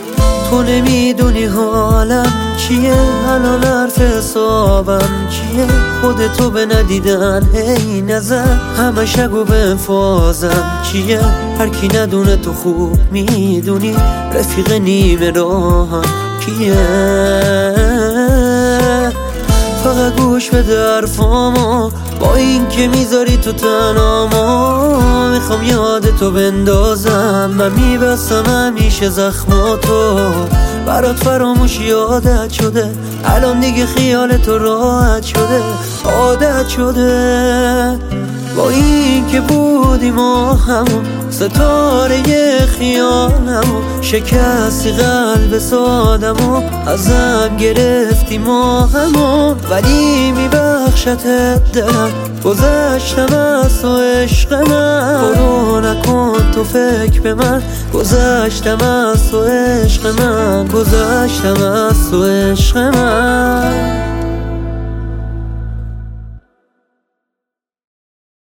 تو نمیدونی حالم چیه، الان حرف حسابم چیه. خودتو به ندیدن هی نزن، همه شگو به فازم چیه. هر کی ندونه تو خوب میدونی، رفیق نیمه راهم کیه. فقط گوش بده حرفامو، با این که میذاری تو تنامو. میخوام یادتو بندازم، من میبستم همیشه زخماتو. برات فراموش یادت شده، الان دیگه خیال تو راحت شده، عادت شده. با این که بودیم و همون ستاره خیالمو، شکستی قلب سادمو، ازم گرفتی ماهمو. ولی میبخشت دلم، گذشتم از تو عشق من. برو نکن تو فکر به من، گذشتم از تو عشق من، گذشتم از تو عشق من.